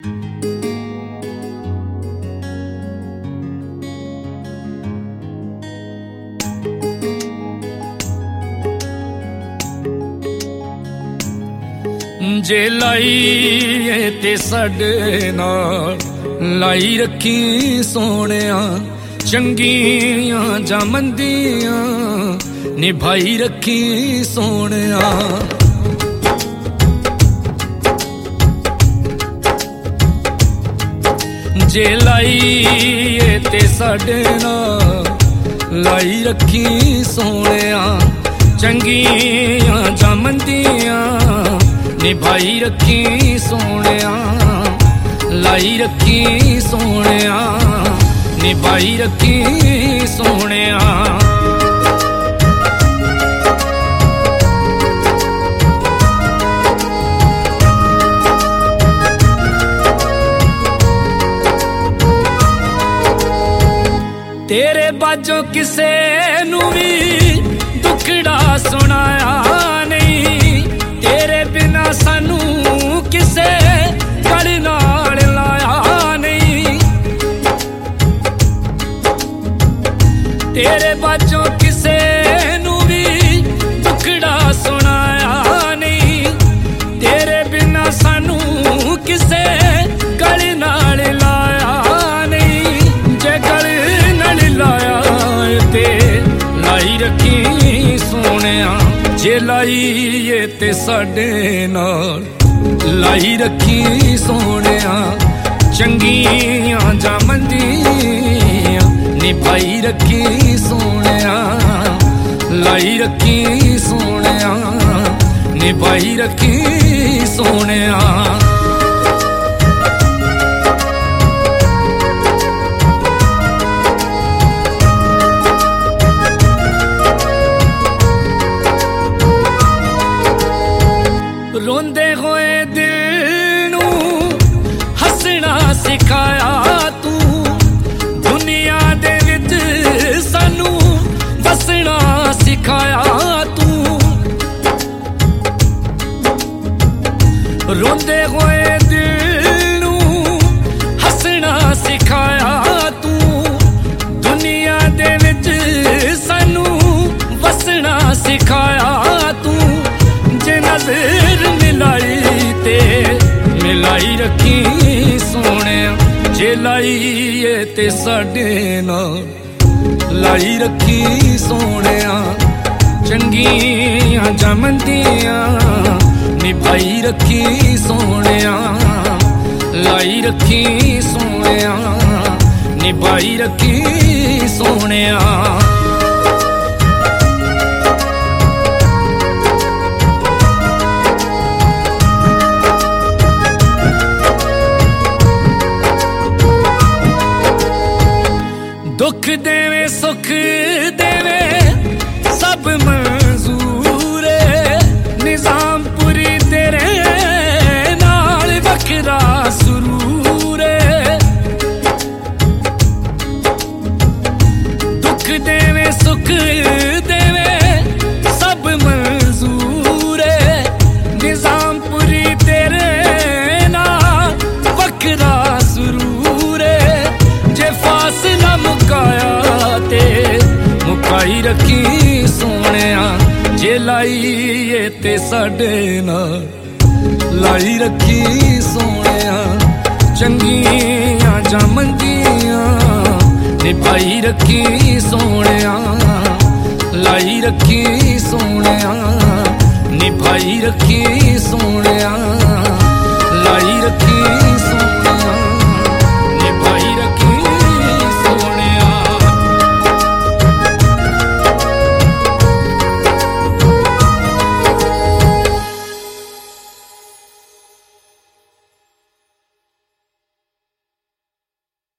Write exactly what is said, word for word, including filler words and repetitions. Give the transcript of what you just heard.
जे लाई ते साडे नाल लाई रखी सोहणिया, चंगियां जां मंदियां निभाई रखी सोहणिया। जे लाई ते साडे नाल लाई रखी सोहणिया, चंगियां जां मंदियां निभाई रखी सोहणिया, लाई रखी सोहणिया, निभाई रखी सोहणिया। तेरे बाजों किसे नू भी दुखड़ा सुनाया नहीं, तेरे बिना सानू किसे गल नाल लाया नहीं। तेरे बाजों किसे नू भी दुखड़ा सुनाया नहीं, तेरे बिना सानू किसे गल नाल लाया नहीं। जे गल नाल लाया ते लाई रखी सोहणिया, जे लाई ते साडे नाल लाई रखी सोहणिया, चंगियां जां मंदियां निभाई रखी सोहणिया, लाई रखी सोहणिया, निभाई रखी सोहणिया। रोंदे होए दिल नू हसना सिखाया तू, दुनिया दे विच सानू वसना सिखाया तू। रोंदे होए दिल नू हसना सिखाया तू, दुनिया दे विच सानू वसना सिखाया तू। जे नज़र मिलाई ते मिलाई रखी सोहणिया, जे लाई ते साडे नाल लाई रखी सोहणिया, चंगियां जां मंदियां निभाई रखी सोहणिया, लाई रखी सोहणिया, निभाई रखी सोहणिया। दुख देवे सुख देवे सब मंजूर, निजाम पूरी तेरे नाल वखरा सुरूर। दुख देवे सुख देवे सब मंजूर, निजाम पूरी तेरे नाल वखरा सुरूर। जे फासला मुकाया ते मुकाई रखी सोहणिया, जे लाई ते साडे नाल लाई रखी सोहणिया, चंगियां जां मंदियां निभाई रखी सोहणिया, लाई रखी सोहणिया, निभाई रखी सोहणिया, लाई रखी